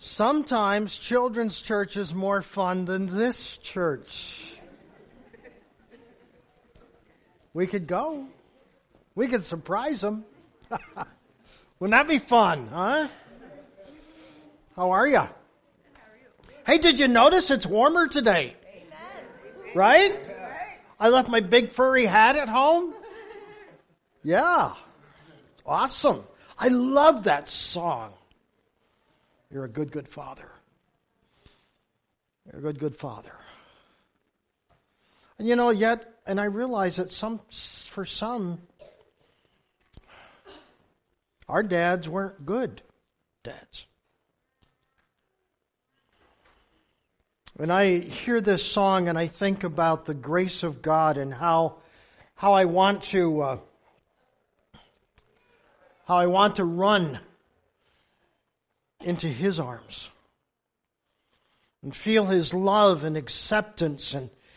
Sometimes children's church is more fun than this church. We could go. We could surprise them. Wouldn't that be fun, huh? How are you? Hey, did you notice it's warmer today? Right? I left my big furry hat at home. Yeah. Awesome. I love that song. You're a good, good father. You're a good, good father. And and I realize that for some, our dads weren't good dads. When I hear this song and I think about the grace of God and how I want to run into His arms and feel His love and acceptance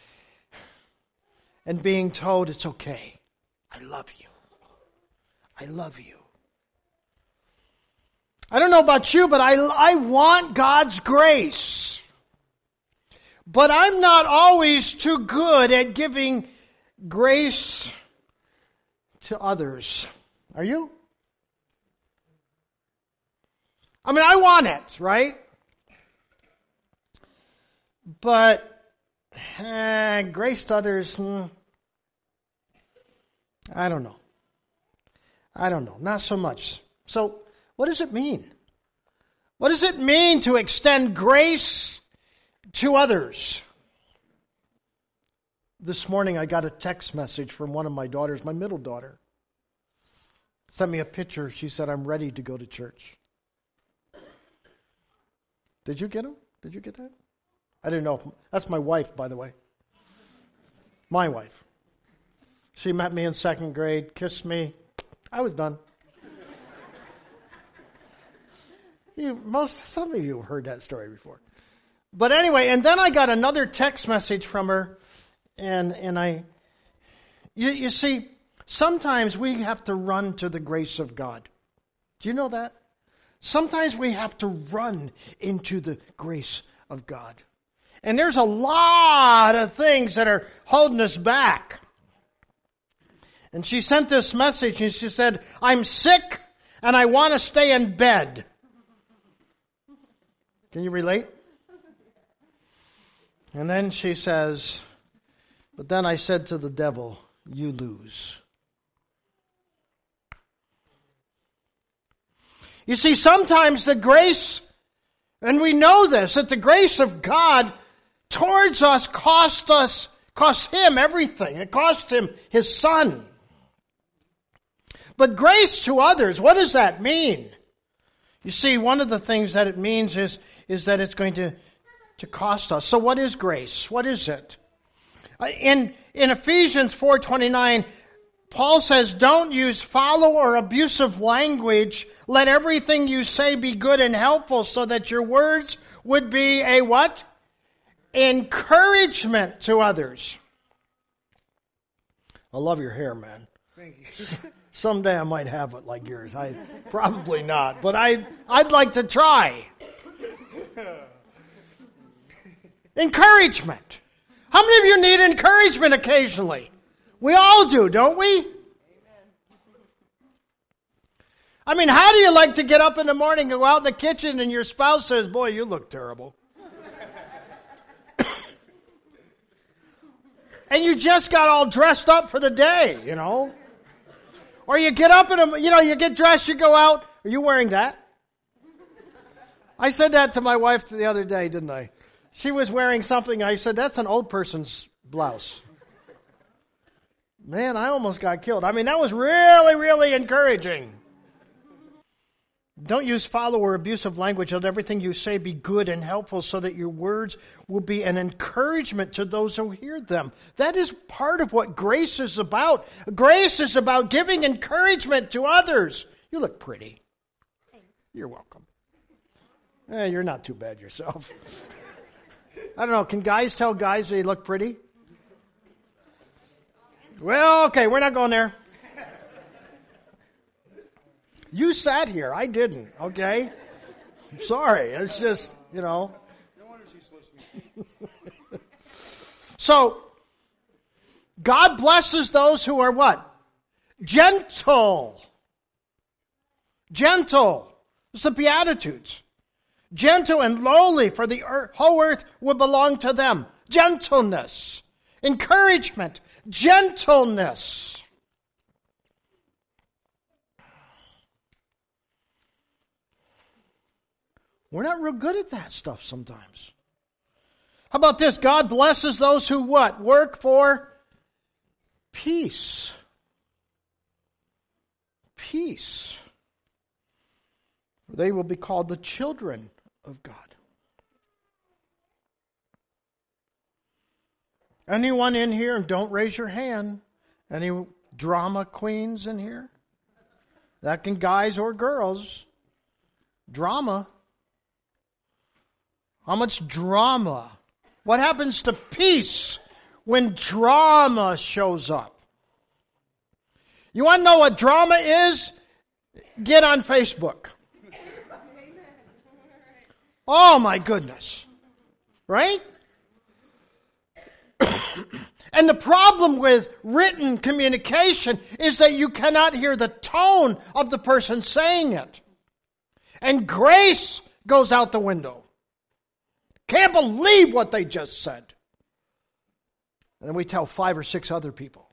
and being told it's okay. I love you. I love you. I don't know about you, but I want God's grace. But I'm not always too good at giving grace to others. Are you? I mean, I want it, right? But grace to others, I don't know. Not so much. So, what does it mean? What does it mean to extend grace to others? This morning I got a text message from one of my daughters, my middle daughter. Sent me a picture. She said, I'm ready to go to church. Did you get him? Did you get that? I didn't know. That's my wife, by the way. My wife. She met me in second grade, kissed me. I was done. Some of you have heard that story before. But anyway, and then I got another text message from her, and you see, sometimes we have to run to the grace of God. Do you know that? Sometimes we have to run into the grace of God. And there's a lot of things that are holding us back. And she sent this message and she said, I'm sick and I want to stay in bed. Can you relate? And then she says, but then I said to the devil, you lose. You see, sometimes the grace, and we know this, that the grace of God towards us cost Him everything. It cost Him His Son. But grace to others, what does that mean? You see, one of the things that it means is that it's going to cost us. So what is grace? What is it? In Ephesians 4:29, Paul says, don't use foul or abusive language. Let everything you say be good and helpful so that your words would be a what? Encouragement to others. I love your hair, man. Thank you. Someday I might have it like yours. Probably not, but I'd like to try. Encouragement. How many of you need encouragement occasionally? We all do, don't we? I mean, how do you like to get up in the morning, go out in the kitchen, and your spouse says, boy, you look terrible. And you just got all dressed up for the day, you know. Or you get up you get dressed, you go out. Are you wearing that? I said that to my wife the other day, didn't I? She was wearing something. I said, that's an old person's blouse. Man, I almost got killed. I mean, that was really, really encouraging. Don't use foul or abusive language. Let everything you say be good and helpful so that your words will be an encouragement to those who hear them. That is part of what grace is about. Grace is about giving encouragement to others. You look pretty. Thanks. You're welcome. You're not too bad yourself. I don't know. Can guys tell guys they look pretty? Well, okay, we're not going there. You sat here. I didn't, okay? Sorry, it's just, No wonder she's switched me. So, God blesses those who are what? Gentle. Gentle. It's the Beatitudes. Gentle and lowly, for the whole earth will belong to them. Gentleness. Encouragement. Gentleness. We're not real good at that stuff sometimes. How about this? God blesses those who what? Work for peace. Peace. They will be called the children of God. Anyone in here, and don't raise your hand, any drama queens in here? That can guys or girls. Drama. How much drama? What happens to peace when drama shows up? You want to know what drama is? Get on Facebook. Oh my goodness. Right? And the problem with written communication is that you cannot hear the tone of the person saying it. And grace goes out the window. Can't believe what they just said. And then we tell 5 or 6 other people.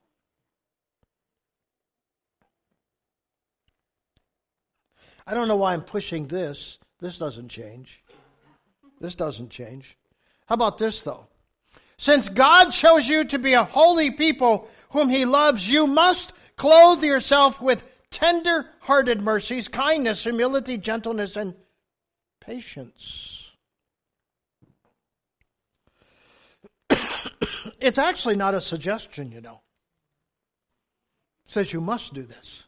I don't know why I'm pushing this. This doesn't change. This doesn't change. How about this, though? Since God chose you to be a holy people whom He loves, you must clothe yourself with tender-hearted mercies, kindness, humility, gentleness, and patience. It's actually not a suggestion, It says you must do this.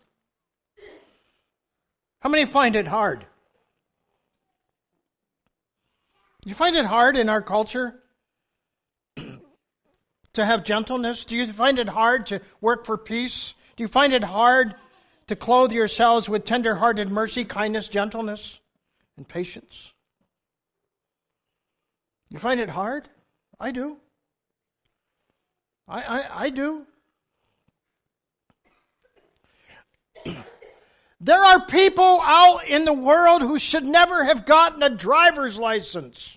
How many find it hard? You find it hard in our culture to have gentleness? Do you find it hard to work for peace? Do you find it hard to clothe yourselves with tender-hearted mercy, kindness, gentleness, and patience? You find it hard? I do. I do. There are people out in the world who should never have gotten a driver's license.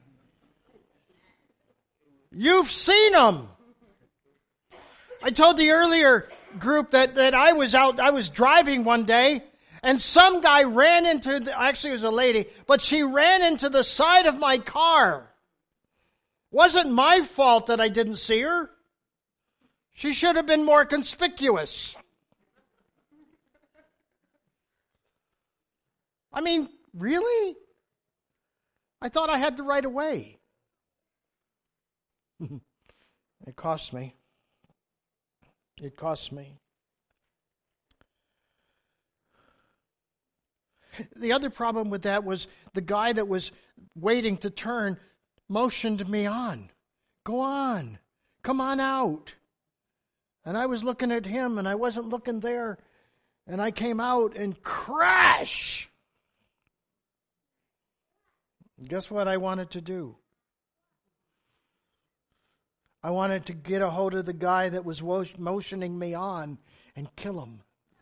You've seen them. I told the earlier group that I was driving one day, and some guy ran into, actually it was a lady, but she ran into the side of my car. Wasn't my fault that I didn't see her. She should have been more conspicuous. I mean, really? I thought I had the right of way. It cost me. It cost me. The other problem with that was the guy that was waiting to turn motioned me on. Go on. Come on out. And I was looking at him and I wasn't looking there. And I came out and crash. Guess what I wanted to do? I wanted to get a hold of the guy that was motioning me on and kill him.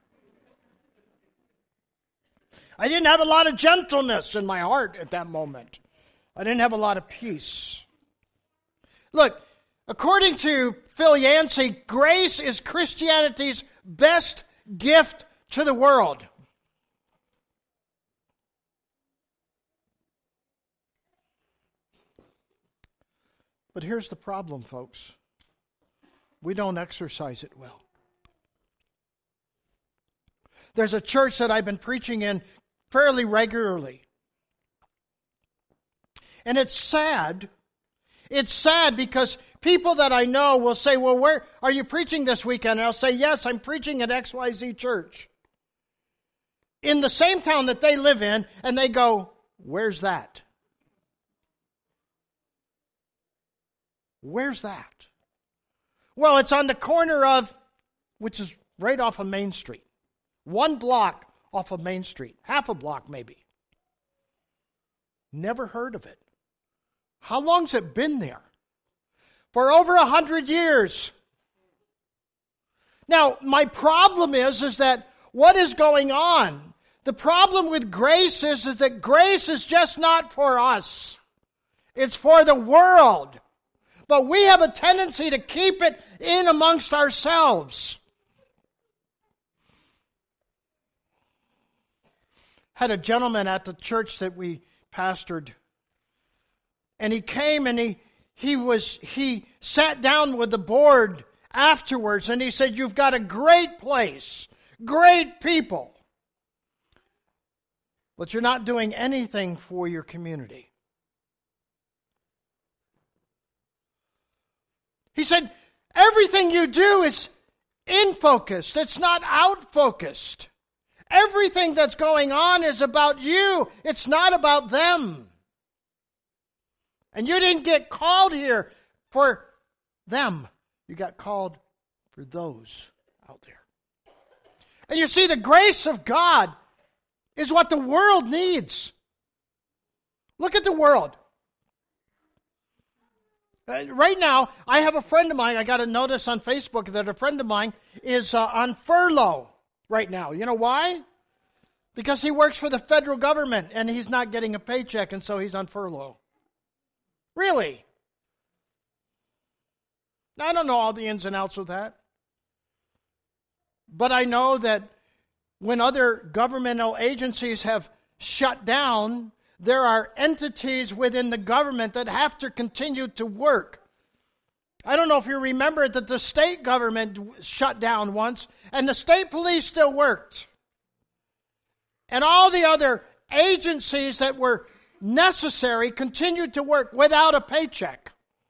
I didn't have a lot of gentleness in my heart at that moment. I didn't have a lot of peace. Look, according to Phil Yancey, grace is Christianity's best gift to the world. But here's the problem, folks. We don't exercise it well. There's a church that I've been preaching in fairly regularly. And it's sad. It's sad because people that I know will say, well, where are you preaching this weekend? And I'll say, yes, I'm preaching at XYZ Church. In the same town that they live in, and they go, where's that? Where's that? Well, it's on the corner of, which is right off of Main Street. 1 block off of Main Street. Half a block maybe. Never heard of it. How long's it been there? For over 100 years. Now, my problem is that what is going on? The problem with grace is that grace is just not for us. It's for the world. But we have a tendency to keep it in amongst ourselves. Had a gentleman at the church that we pastored, and he came and he sat down with the board afterwards, and he said, "You've got a great place, great people, but you're not doing anything for your community." He said, "Everything you do is in-focused. It's not out-focused. Everything that's going on is about you. It's not about them. And you didn't get called here for them. You got called for those out there." And you see, the grace of God is what the world needs. Look at the world. Right now, I have a friend of mine, I got a notice on Facebook that a friend of mine is on furlough right now. You know why? Because he works for the federal government and he's not getting a paycheck, and so he's on furlough. Really? Now, I don't know all the ins and outs of that. But I know that when other governmental agencies have shut down, there are entities within the government that have to continue to work. I don't know if you remember that the state government shut down once, and the state police still worked. And all the other agencies that were necessary continued to work without a paycheck.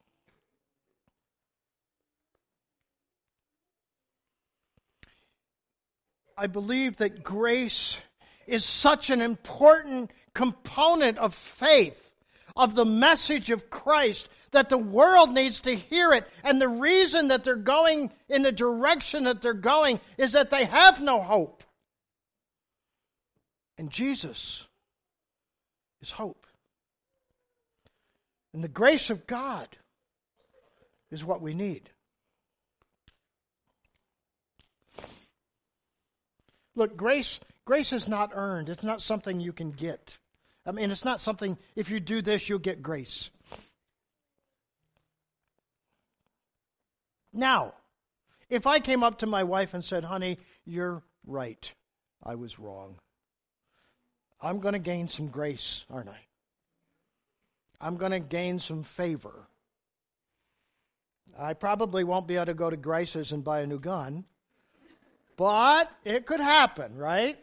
I believe that grace is such an important component of faith, of the message of Christ, that the world needs to hear it. And the reason that they're going in the direction that they're going is that they have no hope. And Jesus is hope. And the grace of God is what we need. Look, grace is not earned. It's not something you can get. I mean, it's not something, if you do this, you'll get grace. Now, if I came up to my wife and said, "Honey, you're right. I was wrong. I'm going to gain some grace, aren't I? I'm going to gain some favor. I probably won't be able to go to Grace's and buy a new gun, but it could happen, right?"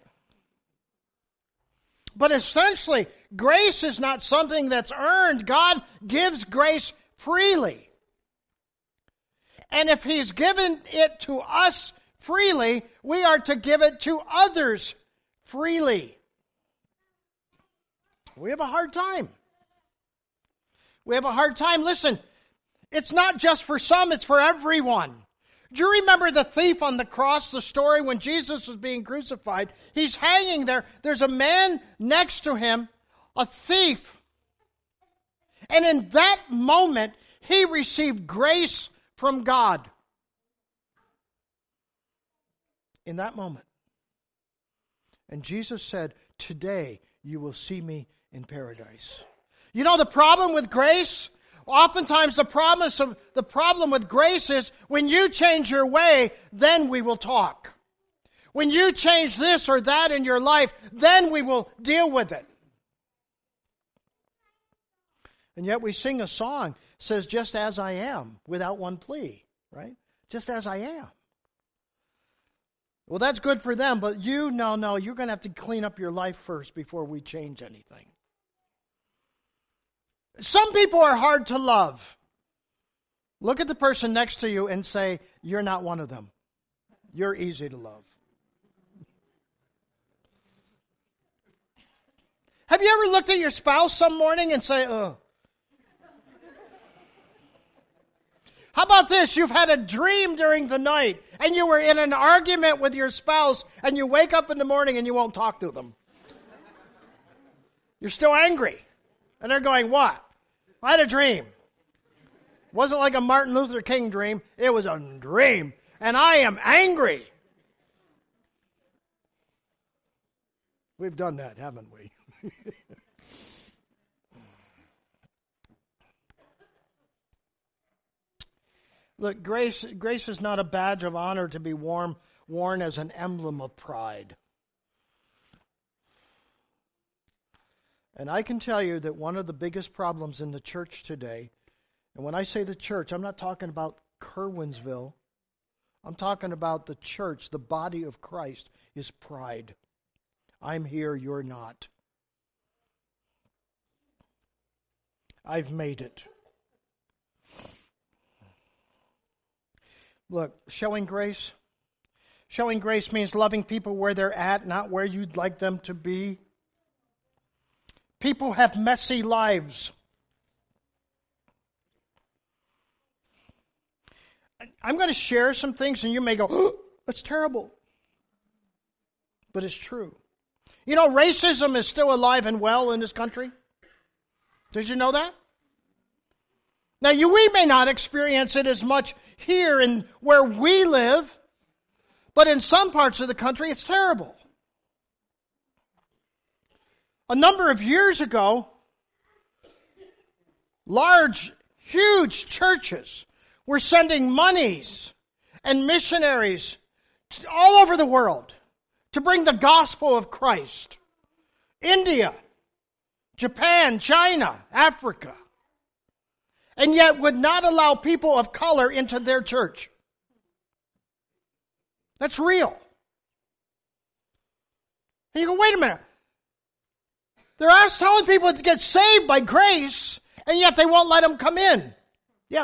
But essentially, grace is not something that's earned. God gives grace freely. And if He's given it to us freely, we are to give it to others freely. We have a hard time. We have a hard time. Listen, it's not just for some, it's for everyone. Do you remember the thief on the cross, the story when Jesus was being crucified? He's hanging there. There's a man next to him, a thief. And in that moment, he received grace from God. In that moment. And Jesus said, "Today you will see me in paradise." You know the problem with grace? Oftentimes the problem with grace is when you change your way, then we will talk. When you change this or that in your life, then we will deal with it. And yet we sing a song that says, "Just as I am," without one plea, right? Just as I am. Well, that's good for them, but no, you're going to have to clean up your life first before we change anything. Some people are hard to love. Look at the person next to you and say, "You're not one of them. You're easy to love." Have you ever looked at your spouse some morning and say, "Ugh"? How about this? You've had a dream during the night and you were in an argument with your spouse and you wake up in the morning and you won't talk to them. You're still angry. And they're going, what? I had a dream. Wasn't like a Martin Luther King dream. It was a dream. And I am angry. We've done that, haven't we? Look, grace is not a badge of honor to be worn as an emblem of pride. And I can tell you that one of the biggest problems in the church today, and when I say the church, I'm not talking about Kerwinsville. I'm talking about the church, the body of Christ, is pride. I'm here, you're not. I've made it. Look, showing grace means loving people where they're at, not where you'd like them to be. People have messy lives. I'm going to share some things and you may go, oh, that's terrible. But it's true. You know, racism is still alive and well in this country. Did you know that? Now, we may not experience it as much here in where we live, but in some parts of the country, it's terrible. A number of years ago, huge churches were sending monies and missionaries all over the world to bring the gospel of Christ. India, Japan, China, Africa. And yet would not allow people of color into their church. That's real. And you go, wait a minute. They're telling people to get saved by grace, and yet they won't let them come in. Yeah.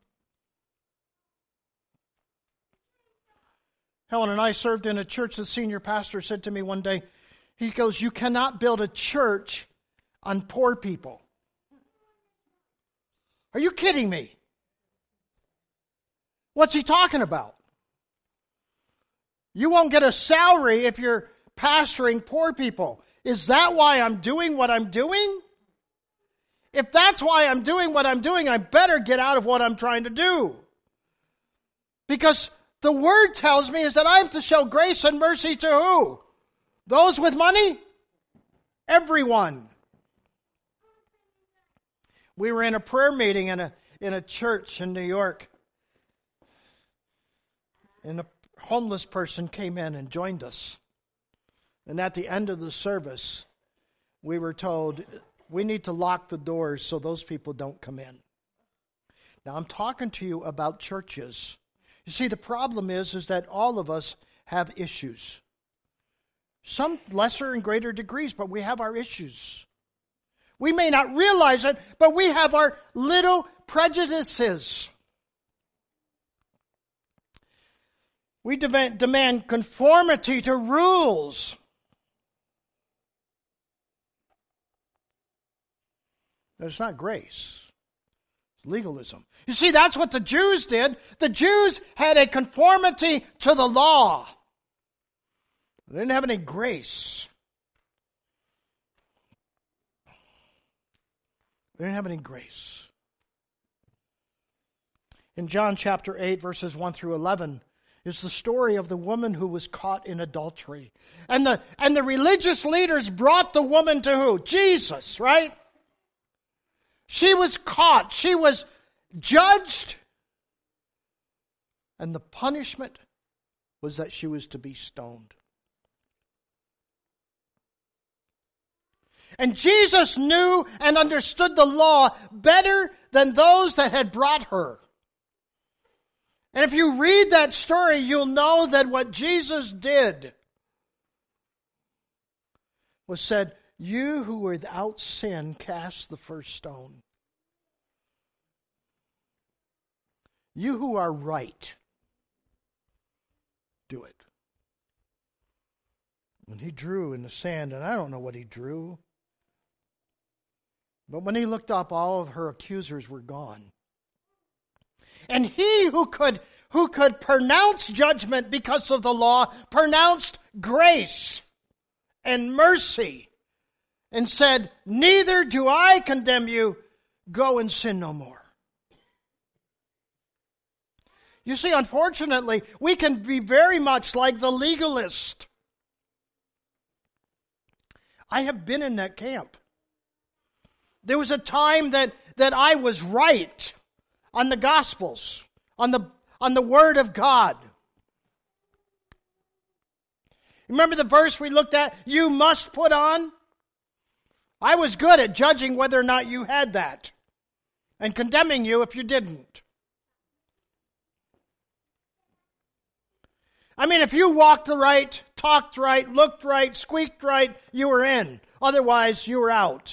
Helen and I served in a church. The senior pastor said to me one day, he goes, you cannot build a church on poor people. Are you kidding me? What's he talking about? You won't get a salary if you're pastoring poor people. Is that why I'm doing what I'm doing? If that's why I'm doing what I'm doing, I better get out of what I'm trying to do. Because the word tells me is that I'm to show grace and mercy to who? Those with money? Everyone. We were in a prayer meeting in a church in New York. And a homeless person came in and joined us. And at the end of the service, we were told, we need to lock the doors so those people don't come in. Now, I'm talking to you about churches. You see, the problem is that all of us have issues. Some lesser and greater degrees, but we have our issues. We may not realize it, but we have our little prejudices. We demand conformity to rules. It's not grace. It's legalism. You see, that's what the Jews did. The Jews had a conformity to the law. They didn't have any grace. They didn't have any grace. In John chapter 8, verses 1 through 11, is the story of the woman who was caught in adultery. And the religious leaders brought the woman to who? Jesus, right? She was caught. She was judged. And the punishment was that she was to be stoned. And Jesus knew and understood the law better than those that had brought her. And if you read that story, you'll know that what Jesus did was said, you who were without sin, cast the first stone. You who are right, do it. And he drew in the sand, and I don't know what he drew. But when he looked up, all of her accusers were gone. And he who could pronounce judgment because of the law, pronounced grace and mercy and said, "Neither do I condemn you. Go and sin no more." You see, unfortunately, we can be very much like the legalist. I have been in that camp. There was a time that I was right on the Gospels, on the Word of God. Remember the verse we looked at, "You must put on"? I was good at judging whether or not you had that and condemning you if you didn't. I mean, if you walked right, talked right, looked right, squeaked right, you were in. Otherwise, you were out.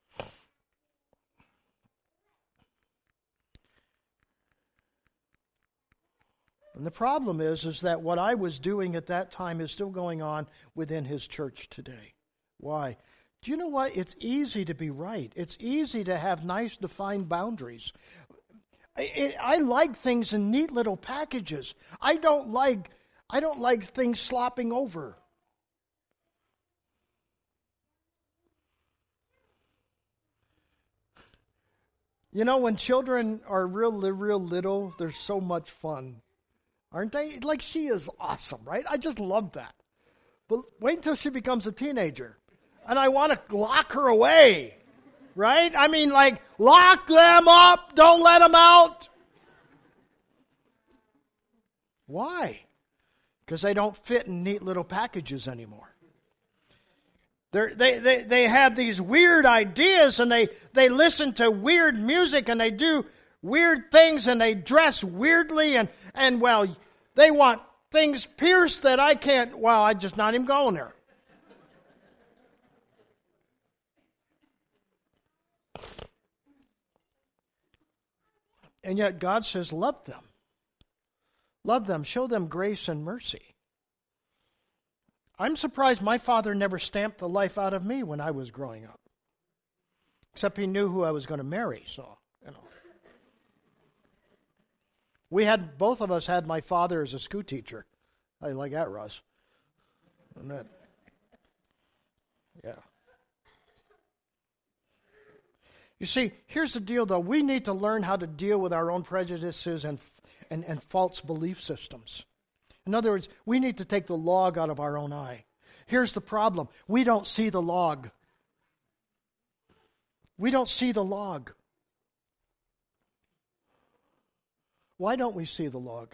And the problem is that what I was doing at that time is still going on within his church today. Why? Do you know what? It's easy to be right. It's easy to have nice defined boundaries. I like things in neat little packages. I don't like things slopping over. You know, when children are real little, they're so much fun. Aren't they? Like, she is awesome, right? I just love that. But wait until she becomes a teenager. And I want to lock her away, right? I mean, like, lock them up. Don't let them out. Why? Because they don't fit in neat little packages anymore. They have these weird ideas, and they listen to weird music, and they do weird things, and they dress weirdly, and well, they want things pierced that I can't, well, I'm just not even going there. And yet God says, love them. Love them. Show them grace and mercy. I'm surprised my father never stamped the life out of me when I was growing up. Except he knew who I was going to marry, so, you know. Both of us had my father as a school teacher. How you like that, Russ? Isn't it? Yeah. You see, here's the deal, though. We need to learn how to deal with our own prejudices and false belief systems. In other words, we need to take the log out of our own eye. Here's the problem. We don't see the log. We don't see the log. Why don't we see the log?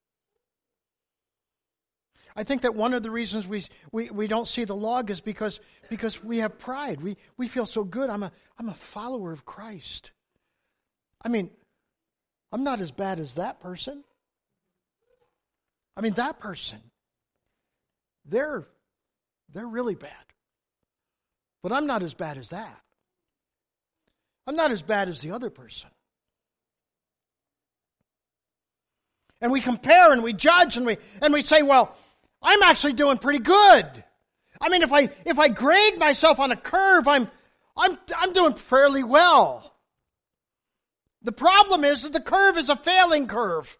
I think that one of the reasons we don't see the log is because we have pride. We feel so good. I'm a follower of Christ. I mean, I'm not as bad as that person. I mean, that person, they're really bad. But I'm not as bad as that. I'm not as bad as the other person. And we compare and we judge and we say, well, I'm actually doing pretty good. I mean, if I grade myself on a curve, I'm doing fairly well. The problem is that the curve is a failing curve.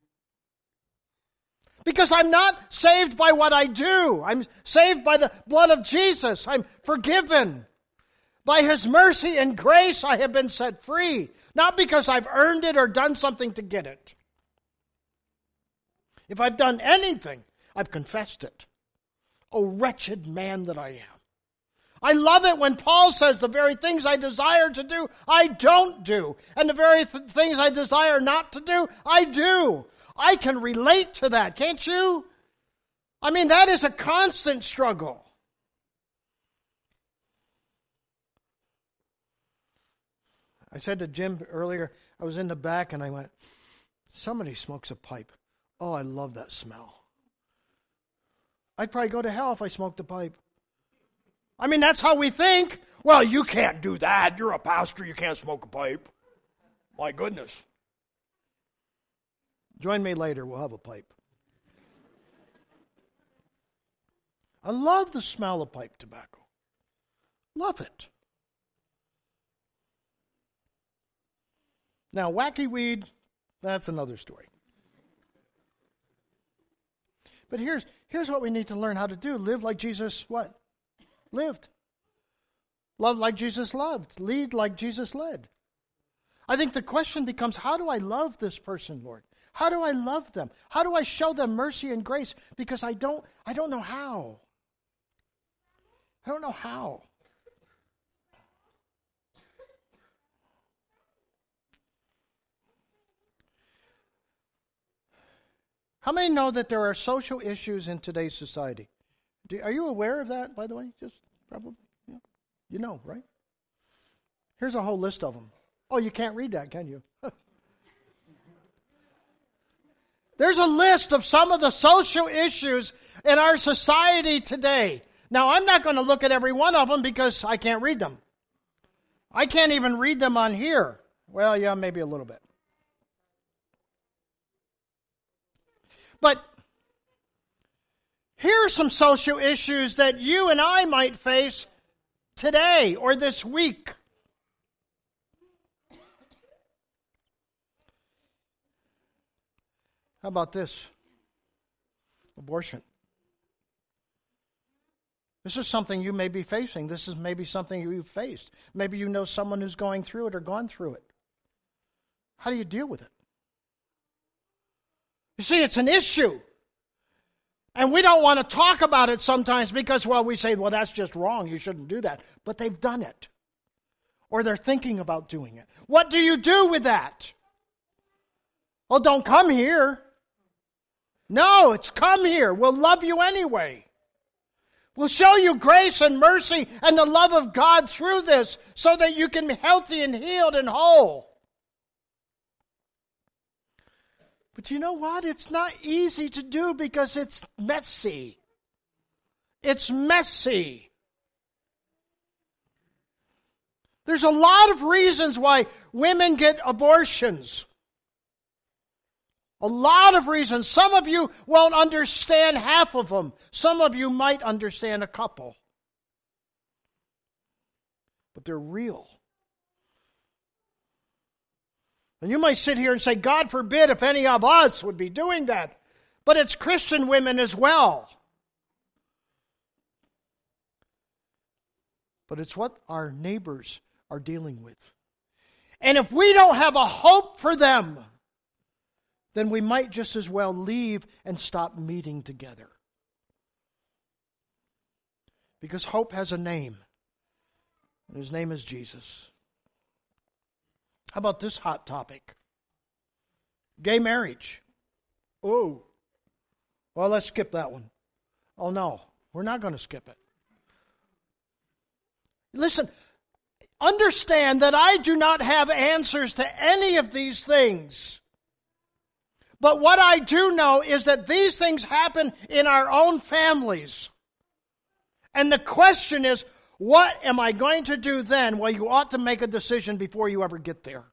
Because I'm not saved by what I do. I'm saved by the blood of Jesus. I'm forgiven. By His mercy and grace, I have been set free. Not because I've earned it or done something to get it. If I've done anything, I've confessed it. Oh, wretched man that I am. I love it when Paul says the very things I desire to do, I don't do. And the very things I desire not to do, I do. I can relate to that, can't you? I mean, that is a constant struggle. I said to Jim earlier, I was in the back and I went, somebody smokes a pipe. Oh, I love that smell. I'd probably go to hell if I smoked a pipe. I mean, that's how we think. Well, you can't do that. You're a pastor. You can't smoke a pipe. My goodness. Join me later. We'll have a pipe. I love the smell of pipe tobacco. Love it. Now, wacky weed, that's another story. But here's what we need to learn how to do. Live like Jesus, what? Lived. Love like Jesus loved. Lead like Jesus led. I think the question becomes, how do I love this person, Lord? How do I love them? How do I show them mercy and grace? Because I don't know how. I don't know how. How many know that there are social issues in today's society? Are you aware of that, by the way? Just probably. Yeah. You know, right? Here's a whole list of them. Oh, you can't read that, can you? There's a list of some of the social issues in our society today. Now, I'm not going to look at every one of them because I can't read them. I can't even read them on here. Well, yeah, maybe a little bit. But here are some social issues that you and I might face today or this week. How about this? Abortion. This is something you may be facing. This is maybe something you've faced. Maybe you know someone who's going through it or gone through it. How do you deal with it? You see, it's an issue. And we don't want to talk about it sometimes because, well, we say, well, that's just wrong. You shouldn't do that. But they've done it. Or they're thinking about doing it. What do you do with that? Well, don't come here. No, it's come here. We'll love you anyway. We'll show you grace and mercy and the love of God through this so that you can be healthy and healed and whole. But you know what? It's not easy to do because it's messy. It's messy. There's a lot of reasons why women get abortions. A lot of reasons. Some of you won't understand half of them. Some of you might understand a couple. But they're real. And you might sit here and say, God forbid if any of us would be doing that. But it's Christian women as well. But it's what our neighbors are dealing with. And if we don't have a hope for them, then we might just as well leave and stop meeting together. Because hope has a name. And his name is Jesus. How about this hot topic? Gay marriage. Oh. Well, let's skip that one. Oh, no. We're not going to skip it. Listen, understand that I do not have answers to any of these things. But what I do know is that these things happen in our own families. And the question is, what am I going to do then? Well, you ought to make a decision before you ever get there.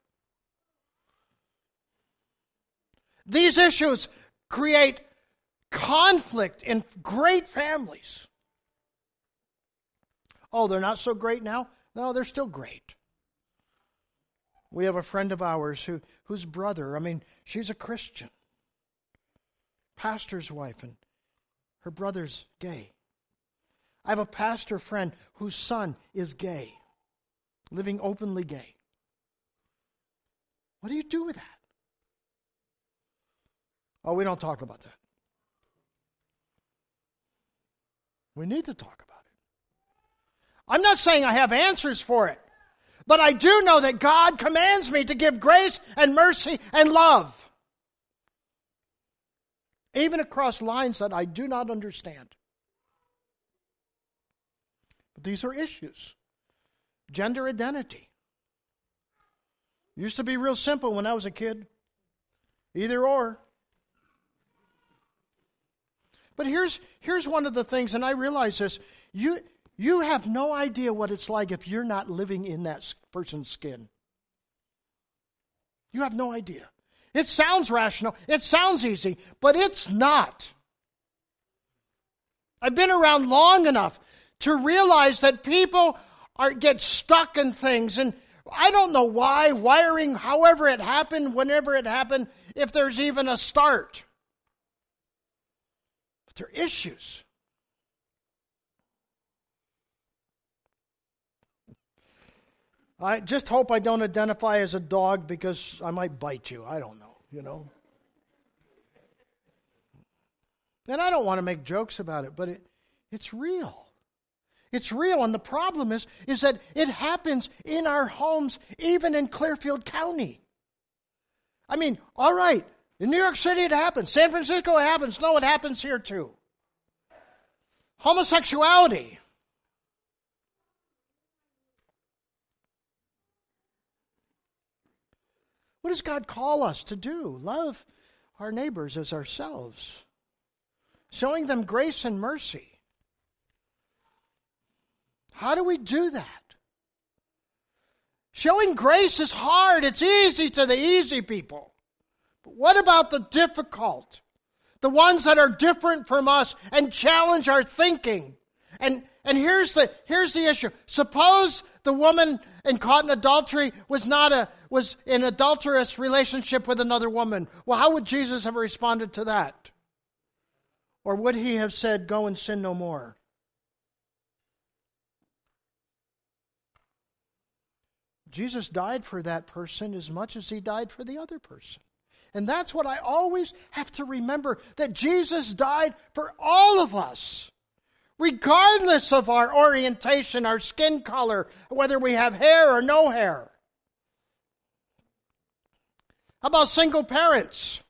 These issues create conflict in great families. Oh, they're not so great now? No, they're still great. We have a friend of ours whose brother, she's a Christian. Pastor's wife, and her brother's gay. I have a pastor friend whose son is gay, living openly gay. What do you do with that? Oh, we don't talk about that. We need to talk about it. I'm not saying I have answers for it, but I do know that God commands me to give grace and mercy and love. Even across lines that I do not understand. But these are issues. Gender identity. Used to be real simple when I was a kid. Either or. But here's one of the things, and I realize this. You have no idea what it's like if you're not living in that person's skin. You have no idea. It sounds rational. It sounds easy, but it's not. I've been around long enough to realize that people get stuck in things, and I don't know why, wiring, however it happened, whenever it happened, if there's even a start. But there are issues. I just hope I don't identify as a dog because I might bite you. I don't know, And I don't want to make jokes about it, but it's real. It's real, and the problem is that it happens in our homes, even in Clearfield County. I mean, all right, in New York City it happens. San Francisco it happens. No, it happens here too. Homosexuality. What does God call us to do? Love our neighbors as ourselves. Showing them grace and mercy. How do we do that? Showing grace is hard. It's easy to the easy people. But what about the difficult? The ones that are different from us and challenge our thinking. And here's the issue. Suppose the woman caught in adultery was in adulterous relationship with another woman. Well, how would Jesus have responded to that? Or would he have said, "Go and sin no more"? Jesus died for that person as much as he died for the other person. And that's what I always have to remember, that Jesus died for all of us, regardless of our orientation, our skin color, whether we have hair or no hair. How about single parents?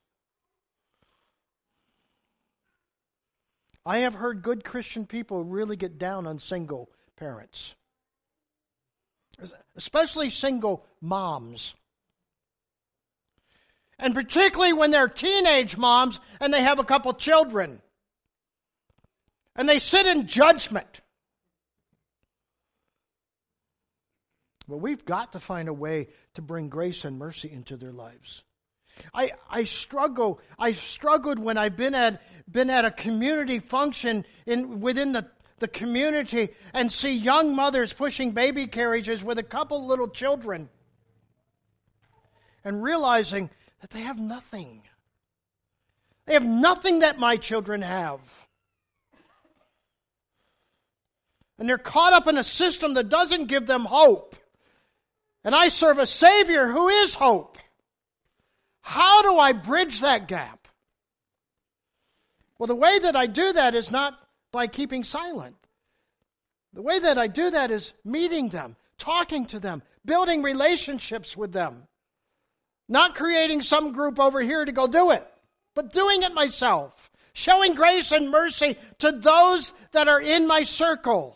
I have heard good Christian people really get down on single parents, especially single moms. And particularly when they're teenage moms and they have a couple children. And they sit in judgment. But we've got to find a way to bring grace and mercy into their lives. I struggled when I've been at a community function within the community and see young mothers pushing baby carriages with a couple little children and realizing that they have nothing. They have nothing that my children have. And they're caught up in a system that doesn't give them hope. And I serve a Savior who is hope. How do I bridge that gap? Well, the way that I do that is not by keeping silent. The way that I do that is meeting them, talking to them, building relationships with them. Not creating some group over here to go do it, but doing it myself. Showing grace and mercy to those that are in my circle.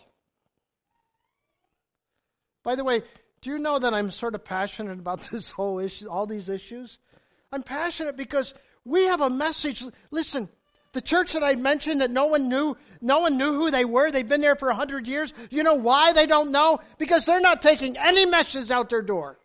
By the way, do you know that I'm sort of passionate about this whole issue, all these issues? I'm passionate because we have a message. Listen, the church that I mentioned that no one knew who they were. They've been there for 100 years. You know why they don't know? Because they're not taking any messages out their door.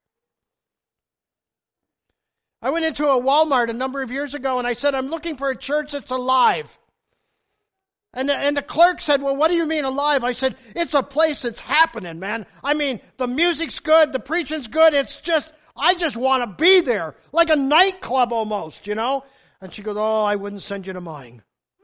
I went into a Walmart a number of years ago and I said, I'm looking for a church that's alive. And the clerk said, well, what do you mean alive? I said, it's a place that's happening, man. I mean, the music's good, the preaching's good. I just want to be there. Like a nightclub almost, And she goes, oh, I wouldn't send you to mine.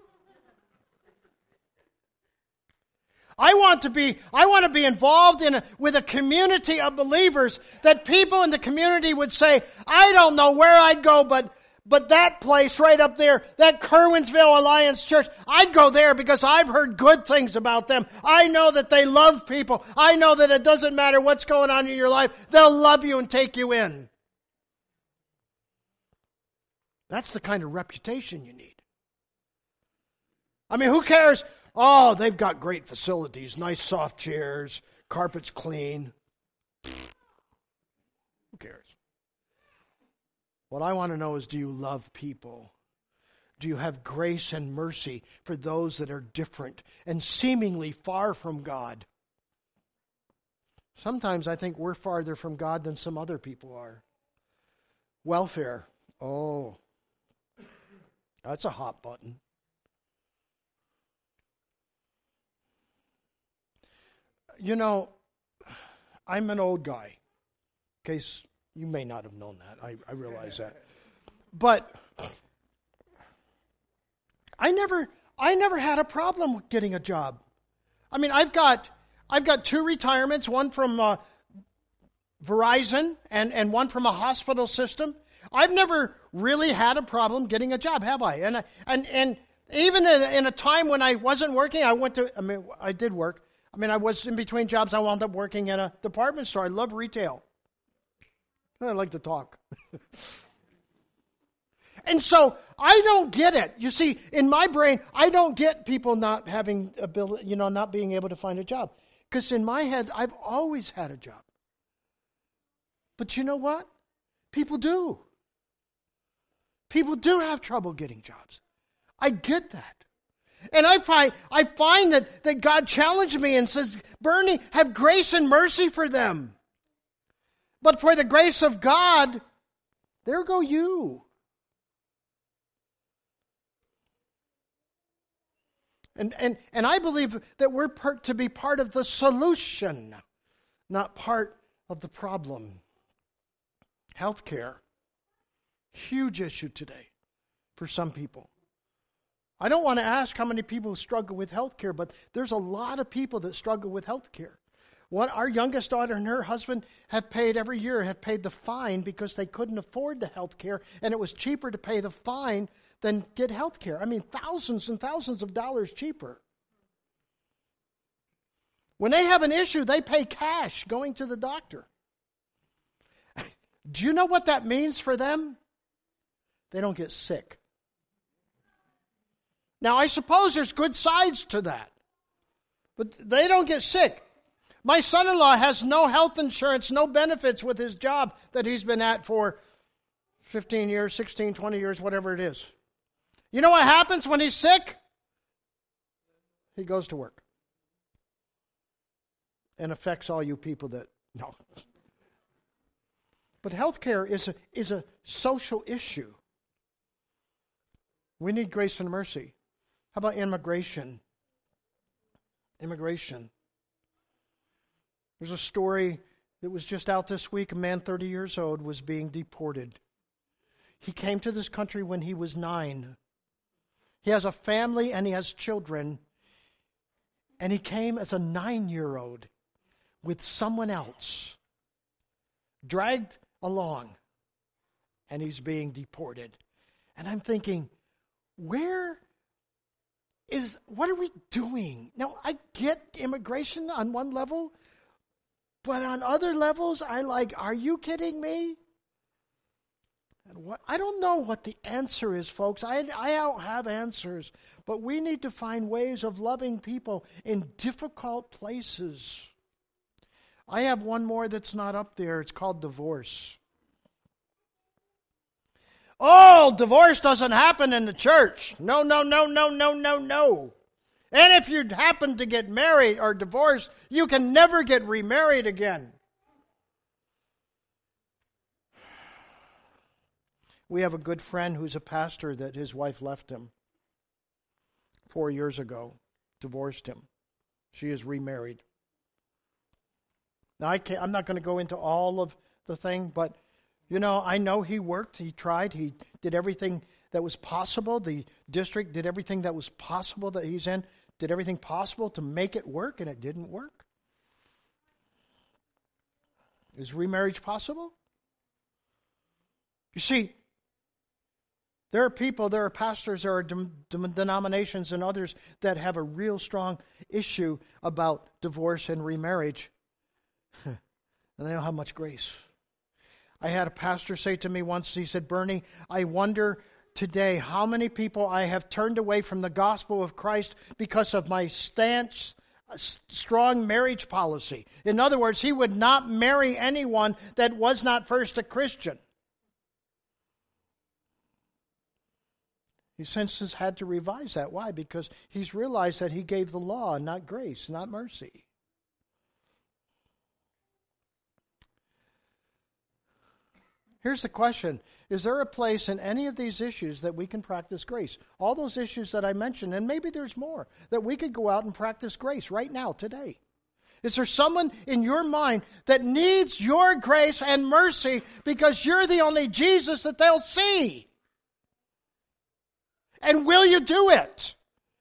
I want to be involved with a community of believers that people in the community would say, I don't know where I'd go, but that place right up there, that Kerwinsville Alliance Church, I'd go there because I've heard good things about them. I know that they love people. I know that it doesn't matter what's going on in your life. They'll love you and take you in. That's the kind of reputation you need. I mean, who cares? Oh, they've got great facilities, nice soft chairs, carpets clean. Who cares? What I want to know is, do you love people? Do you have grace and mercy for those that are different and seemingly far from God? Sometimes I think we're farther from God than some other people are. Welfare. Oh, that's a hot button. I'm an old guy. In case you may not have known that. I realize that. But I never had a problem with getting a job. I mean, I've got 2 retirements, one from Verizon and one from a hospital system. I've never really had a problem getting a job, have I? And even in a time when I wasn't working, I did work. I was in between jobs. I wound up working at a department store. I love retail. I like to talk. And so I don't get it. You see, in my brain, I don't get people not having ability, not being able to find a job. Because in my head, I've always had a job. But you know what? People do. People do have trouble getting jobs. I get that. And I find that God challenged me and says, Bernie, have grace and mercy for them. But for the grace of God, there go you. And I believe that we're to be part of the solution, not part of the problem. Healthcare, huge issue today for some people. I don't want to ask how many people struggle with healthcare, but there's a lot of people that struggle with healthcare. Our youngest daughter and her husband have paid the fine because they couldn't afford the healthcare, and it was cheaper to pay the fine than get health care. Thousands and thousands of dollars cheaper. When they have an issue, they pay cash going to the doctor. Do you know what that means for them? They don't get sick. Now, I suppose there's good sides to that, but they don't get sick. My son-in-law has no health insurance, no benefits with his job that he's been at for 15 years, 16, 20 years, whatever it is. You know what happens when he's sick? He goes to work. And affects all you people that, no. But healthcare is a social issue. We need grace and mercy. How about immigration? Immigration. There's a story that was just out this week. A man 30 years old was being deported. He came to this country when he was 9. He has a family and he has children. And he came as a 9-year-old with someone else, dragged along, and he's being deported. And I'm thinking, what are we doing? Now, I get immigration on one level, but on other levels, are you kidding me? And I don't know what the answer is, folks. I don't have answers, but we need to find ways of loving people in difficult places. I have one more that's not up there. It's called divorce. Oh, divorce doesn't happen in the church. No. And if you happen to get married or divorced, you can never get remarried again. We have a good friend who's a pastor that his wife left him 4 years ago, divorced him. She is remarried. Now, I'm not going to go into all of the thing, but, I know he worked, he tried, he did everything that was possible. The district did everything that was possible that he's in, did everything possible to make it work, and it didn't work. Is remarriage possible? You see, there are pastors, there are denominations and others that have a real strong issue about divorce and remarriage. And they don't have much grace. I had a pastor say to me once, he said, Bernie, I wonder today how many people I have turned away from the gospel of Christ because of my strong marriage policy. In other words, he would not marry anyone that was not first a Christian. He since has had to revise that. Why? Because he's realized that he gave the law, not grace, not mercy. Here's the question. Is there a place in any of these issues that we can practice grace? All those issues that I mentioned, and maybe there's more, that we could go out and practice grace right now, today. Is there someone in your mind that needs your grace and mercy because you're the only Jesus that they'll see? And will you do it?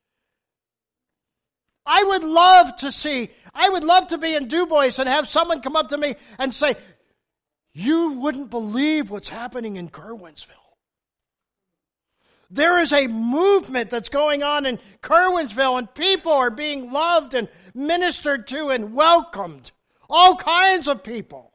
I would love to be in Du Bois and have someone come up to me and say, You wouldn't believe what's happening in Curwensville. There is a movement that's going on in Curwensville, and people are being loved and ministered to and welcomed. All kinds of people.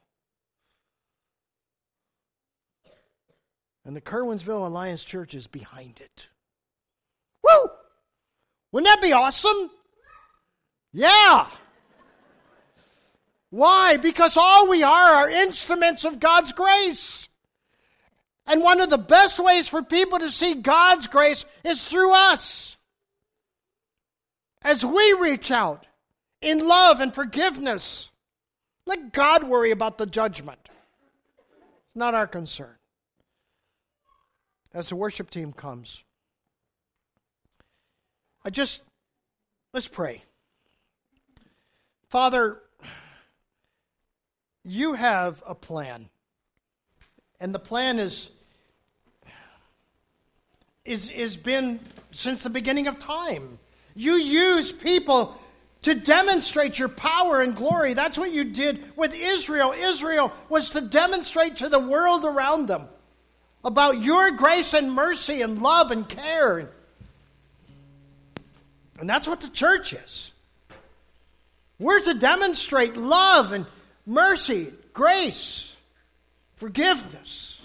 And the Curwensville Alliance Church is behind it. Woo! Wouldn't that be awesome? Yeah. Why? Because all we are instruments of God's grace. And one of the best ways for people to see God's grace is through us. As we reach out in love and forgiveness, let God worry about the judgment. It's not our concern. As the worship team comes, let's pray. Father, you have a plan. And the plan is been since the beginning of time. You use people to demonstrate your power and glory. That's what you did with Israel. Israel was to demonstrate to the world around them about your grace and mercy and love and care. And that's what the church is. We're to demonstrate love and mercy, grace, forgiveness.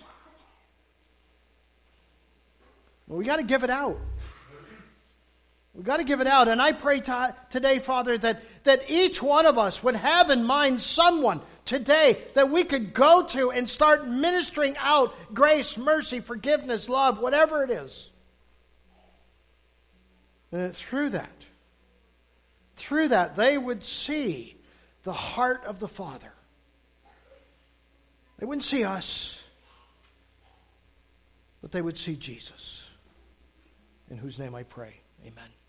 Well, we got to give it out. We've got to give it out. And I pray today, Father, that each one of us would have in mind someone today that we could go to and start ministering out grace, mercy, forgiveness, love, whatever it is. And through that, they would see the heart of the Father. They wouldn't see us, but they would see Jesus, in whose name I pray. Amen.